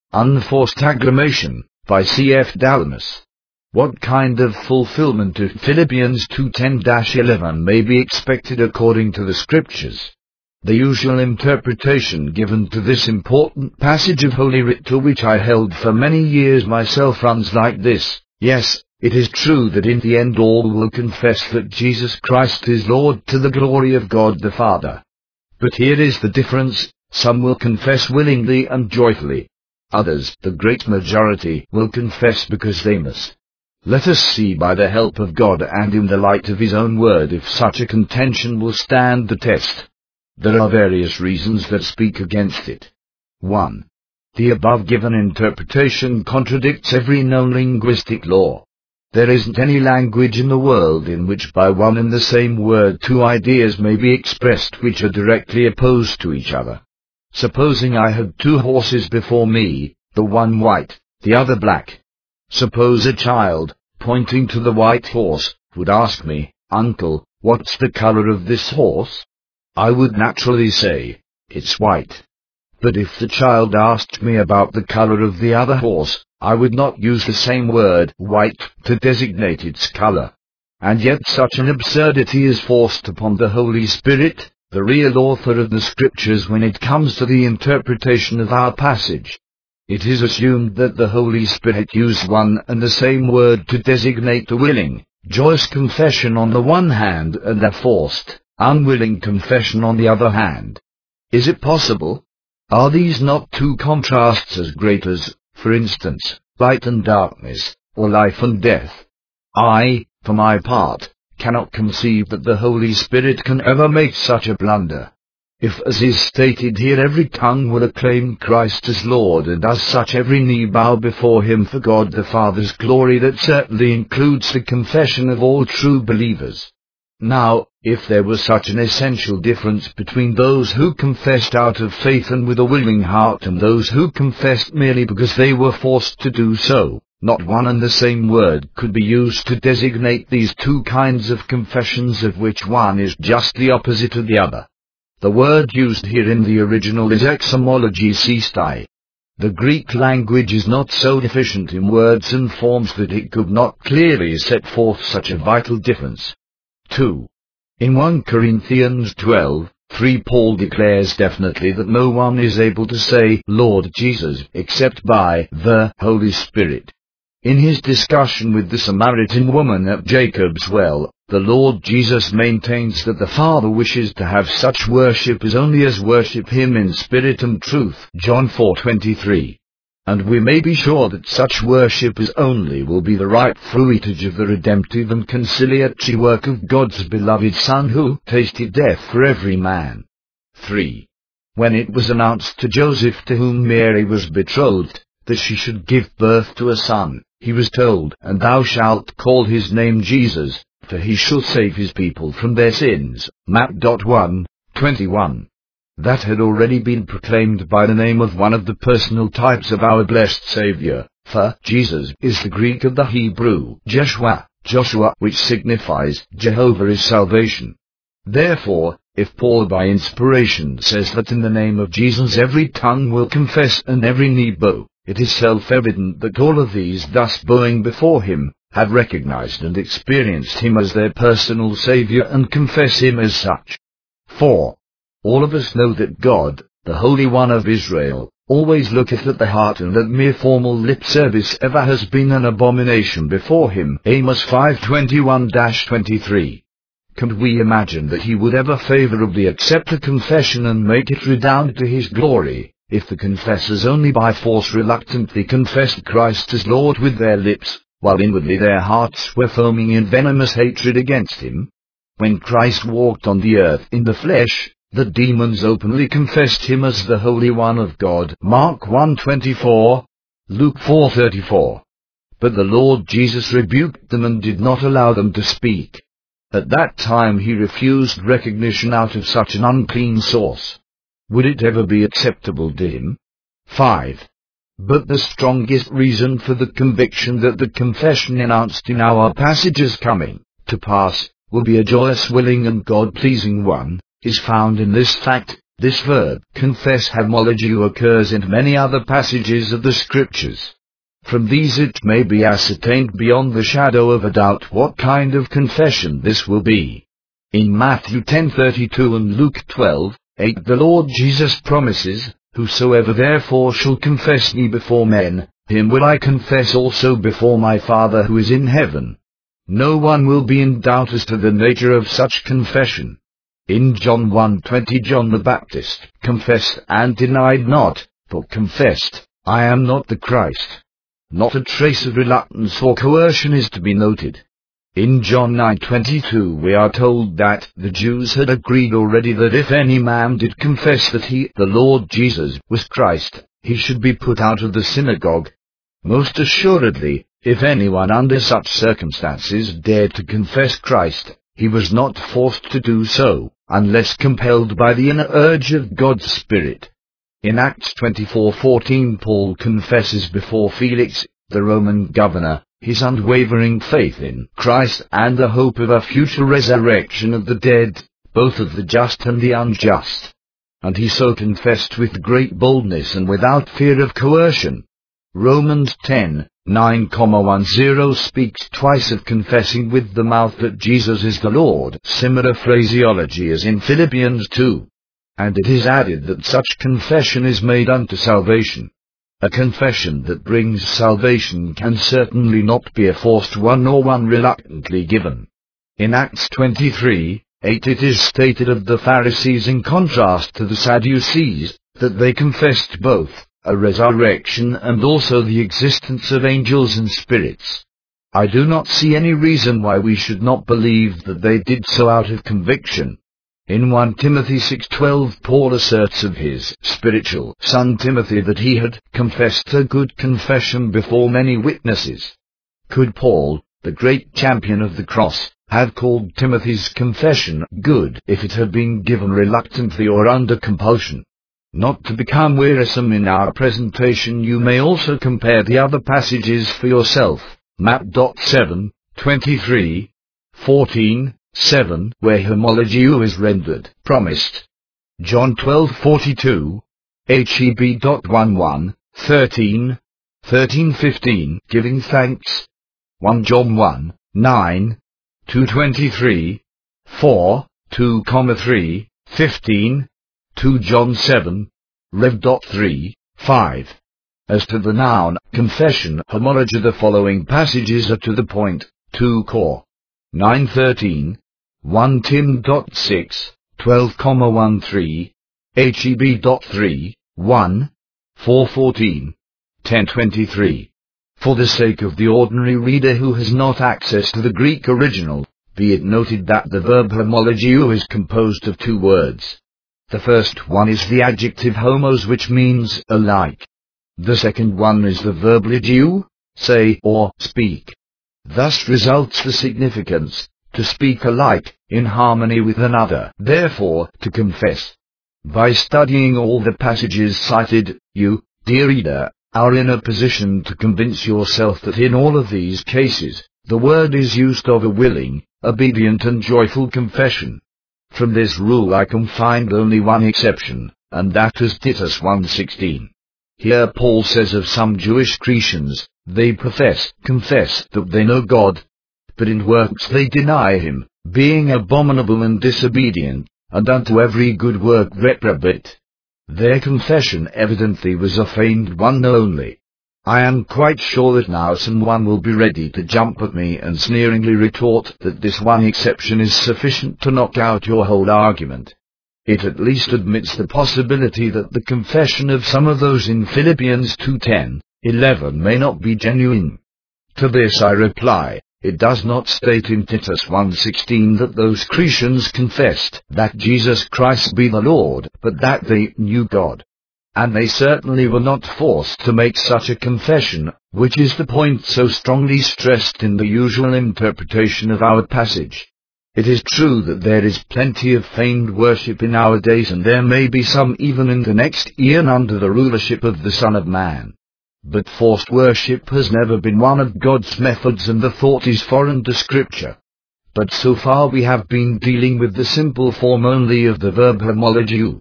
Unforced Acclamation, by C.F. Dalmas. What kind of fulfillment of Philippians 2:10-11 may be expected according to the Scriptures? The usual interpretation given to this important passage of Holy Writ, to which I held for many years myself, runs like this: yes, it is true that in the end all will confess that Jesus Christ is Lord, to the glory of God the Father. But here is the difference: some will confess willingly and joyfully. Others, the great majority, will confess because they must. Let us see by the help of God and in the light of His own word if such a contention will stand the test. There are various reasons that speak against it. 1. The above given interpretation contradicts every known linguistic law. There isn't any language in the world in which by one and the same word two ideas may be expressed which are directly opposed to each other. Supposing I had two horses before me, the one white, the other black. Suppose a child, pointing to the white horse, would ask me, "Uncle, what's the color of this horse?" I would naturally say, "It's white." But if the child asked me about the color of the other horse, I would not use the same word, white, to designate its color. And yet such an absurdity is forced upon the Holy Spirit, the real author of the Scriptures, when it comes to the interpretation of our passage. It is assumed that the Holy Spirit used one and the same word to designate the willing, joyous confession on the one hand and the forced, unwilling confession on the other hand. Is it possible? Are these not two contrasts as great as, for instance, light and darkness, or life and death? I, for my part, cannot conceive that the Holy Spirit can ever make such a blunder. If, as is stated here, every tongue will acclaim Christ as Lord, and as such every knee bow before Him for God the Father's glory, that certainly includes the confession of all true believers. Now, if there was such an essential difference between those who confessed out of faith and with a willing heart and those who confessed merely because they were forced to do so, not one and the same word could be used to designate these two kinds of confessions, of which one is just the opposite of the other. The word used here in the original is exomologistai. The Greek language is not so deficient in words and forms that it could not clearly set forth such a vital difference. 2. In 1 Corinthians 12:3 Paul declares definitely that no one is able to say, "Lord Jesus," except by the Holy Spirit. In his discussion with the Samaritan woman at Jacob's well, the Lord Jesus maintains that the Father wishes to have such worship as only as worship Him in spirit and truth, John 4:23. And we may be sure that such worship as only will be the ripe fruitage of the redemptive and conciliatory work of God's beloved Son, who tasted death for every man. 3. When it was announced to Joseph, to whom Mary was betrothed, that she should give birth to a son, he was told, "And thou shalt call his name Jesus, for he shall save his people from their sins." Matt 1:21. That had already been proclaimed by the name of one of the personal types of our blessed Saviour, for Jesus is the Greek of the Hebrew Joshua, which signifies Jehovah is salvation. Therefore, if Paul by inspiration says that in the name of Jesus every tongue will confess and every knee bow, it is self-evident that all of these thus bowing before Him have recognized and experienced Him as their personal Saviour and confess Him as such. 4. All of us know that God, the Holy One of Israel, always looketh at the heart, and that mere formal lip service ever has been an abomination before Him. Amos 5:21-23. Can we imagine that He would ever favorably accept a confession and make it redound to His glory, if the confessors only by force reluctantly confessed Christ as Lord with their lips, while inwardly their hearts were foaming in venomous hatred against Him? When Christ walked on the earth in the flesh, the demons openly confessed Him as the Holy One of God. Mark 1:24, Luke 4:34. But the Lord Jesus rebuked them and did not allow them to speak. At that time He refused recognition out of such an unclean source. Would it ever be acceptable to Him? 5. But the strongest reason for the conviction that the confession announced in our passage as coming to pass will be a joyous, willing and God-pleasing one, is found in this fact, This verb, confess homologio, occurs in many other passages of the Scriptures. From these it may be ascertained beyond the shadow of a doubt what kind of confession this will be. In Matthew 10:32 and Luke 12:8 the Lord Jesus promises, "Whosoever therefore shall confess me before men, him will I confess also before my Father who is in heaven." No one will be in doubt as to the nature of such confession. In John 1:20 John the Baptist confessed and denied not, but confessed, "I am not the Christ." Not a trace of reluctance or coercion is to be noted. In John 9:22 we are told that the Jews had agreed already that if any man did confess that he, the Lord Jesus, was Christ, he should be put out of the synagogue. Most assuredly, if anyone under such circumstances dared to confess Christ, he was not forced to do so, unless compelled by the inner urge of God's Spirit. In Acts 24:14 Paul confesses before Felix, the Roman governor, his unwavering faith in Christ and the hope of a future resurrection of the dead, both of the just and the unjust. And he so confessed with great boldness and without fear of coercion. Romans 10:9-10 speaks twice of confessing with the mouth that Jesus is the Lord, similar phraseology as in Philippians 2. And it is added that such confession is made unto salvation. A confession that brings salvation can certainly not be a forced one nor one reluctantly given. In Acts 23:8 it is stated of the Pharisees in contrast to the Sadducees, that they confessed both a resurrection and also the existence of angels and spirits. I do not see any reason why we should not believe that they did so out of conviction. In 1 Timothy 6:12 Paul asserts of his spiritual son Timothy that he had confessed a good confession before many witnesses. Could Paul, the great champion of the cross, have called Timothy's confession good if it had been given reluctantly or under compulsion? Not to become wearisome in our presentation, you may also compare the other passages for yourself. Map. 7:23-14:7, where homologio is rendered promised. John 12:42, Heb. 1:13-13:15, giving thanks. 1 John 1:9, 2:23, 4, 2:3, 2 John 7, Rev. 3:5. As to the noun, confession, homology, the following passages are to the point. 2 Cor. 9:13, 1 Tim. 6, 12:13, Heb. 3:1, 4:14, 10:23. For the sake of the ordinary reader who has not access to the Greek original, be it noted that the verb homologio is composed of two words. The first one is the adjective homos, which means alike. The second one is the verb legio, say or speak. Thus results the significance, to speak alike, in harmony with another, therefore, to confess. By studying all the passages cited, you, dear reader, are in a position to convince yourself that in all of these cases, the word is used of a willing, obedient and joyful confession. From this rule I can find only one exception, and that is Titus 1:16. Here Paul says of some Jewish Cretans, they confess that they know God, but in works they deny him, being abominable and disobedient, and unto every good work reprobate. Their confession evidently was a feigned one only. I am quite sure that now someone will be ready to jump at me and sneeringly retort that this one exception is sufficient to knock out your whole argument. It at least admits the possibility that the confession of some of those in Philippians 2:10-11 may not be genuine. To this I reply, it does not state in Titus 1:16 that those Cretans confessed that Jesus Christ be the Lord, but that they knew God. And they certainly were not forced to make such a confession, which is the point so strongly stressed in the usual interpretation of our passage. It is true that there is plenty of feigned worship in our days, and there may be some even in the next eon under the rulership of the Son of Man. But forced worship has never been one of God's methods, and the thought is foreign to Scripture. But so far we have been dealing with the simple form only of the verb homologio.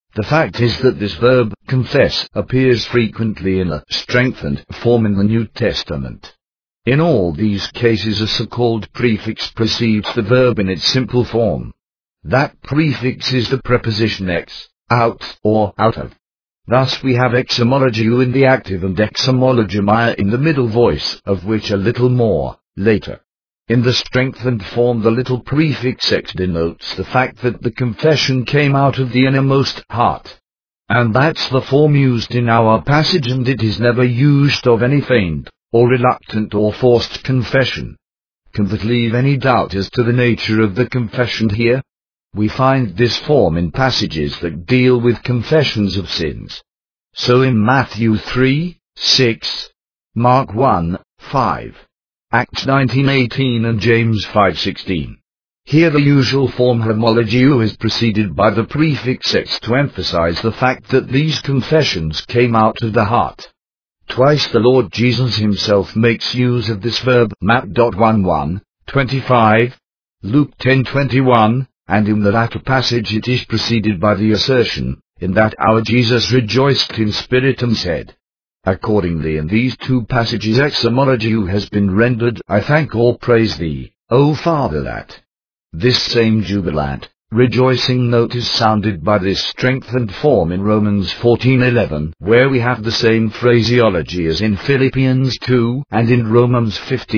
The fact is that this verb, confess, appears frequently in a strengthened form in the New Testament. In all these cases a so-called prefix precedes the verb in its simple form. That prefix is the preposition ex, out, or out of. Thus we have exomologio in the active and exomologomai in the middle voice, of which a little more, later. In the strengthened form the little prefix ex denotes the fact that the confession came out of the innermost heart. And that's the form used in our passage, and it is never used of any feigned, or reluctant or forced confession. Can that leave any doubt as to the nature of the confession here? We find this form in passages that deal with confessions of sins. So in Matthew 3:6, Mark 1:5, Acts 19:18 and James 5:16. Here the usual form homologio is preceded by the prefix ex to emphasize the fact that these confessions came out of the heart. Twice the Lord Jesus himself makes use of this verb, Matt 1:1-25, Luke 10:21, and in the latter passage it is preceded by the assertion, in that hour Jesus rejoiced in spirit and said. Accordingly in these two passages exomologio has been rendered, I thank or praise thee, O Father, that. This same jubilant, rejoicing note is sounded by this strengthened form in Romans 14:11, where we have the same phraseology as in Philippians 2 and in Romans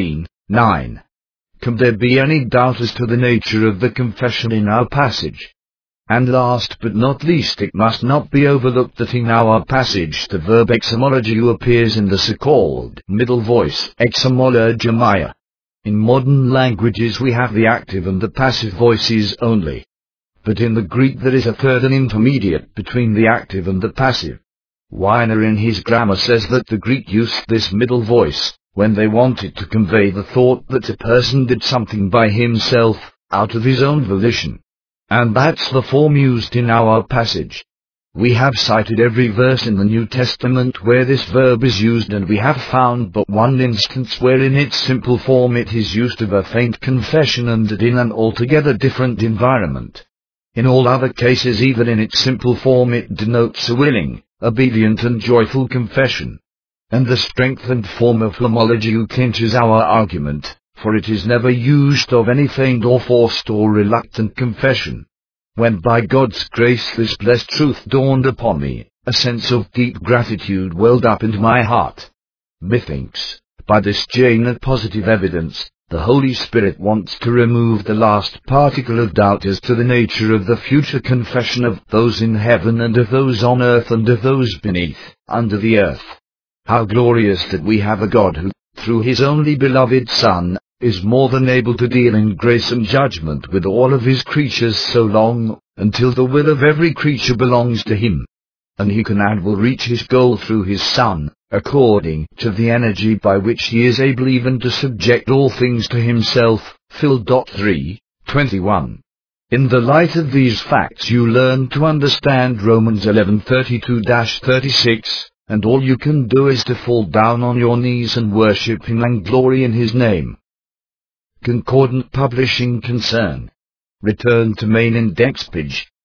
15:9. Can there be any doubt as to the nature of the confession in our passage? And last but not least, it must not be overlooked that in our passage the verb exomologio appears in the so-called middle voice, exomologomai. In modern languages we have the active and the passive voices only. But in the Greek there is a third and intermediate between the active and the passive. Weiner in his grammar says that the Greek used this middle voice when they wanted to convey the thought that a person did something by himself, out of his own volition. And that's the form used in our passage. We have cited every verse in the New Testament where this verb is used, and we have found but one instance where in its simple form it is used of a faint confession and in an altogether different environment. In all other cases, even in its simple form, it denotes a willing, obedient and joyful confession. And the strengthened form of homologio clinches our argument, for it is never used of any feigned or forced or reluctant confession. When by God's grace this blessed truth dawned upon me, a sense of deep gratitude welled up into my heart. Methinks, by this chain of positive evidence, the Holy Spirit wants to remove the last particle of doubt as to the nature of the future confession of those in heaven and of those on earth and of those beneath, under the earth. How glorious that we have a God who, through his only beloved Son, is more than able to deal in grace and judgment with all of his creatures so long, until the will of every creature belongs to him. And he can and will reach his goal through his Son, according to the energy by which he is able even to subject all things to himself. Phil. 3:21. In the light of these facts you learn to understand Romans 11:32-36, and all you can do is to fall down on your knees and worship him and glory in his name. Concordant Publishing Concern. Return to main index page.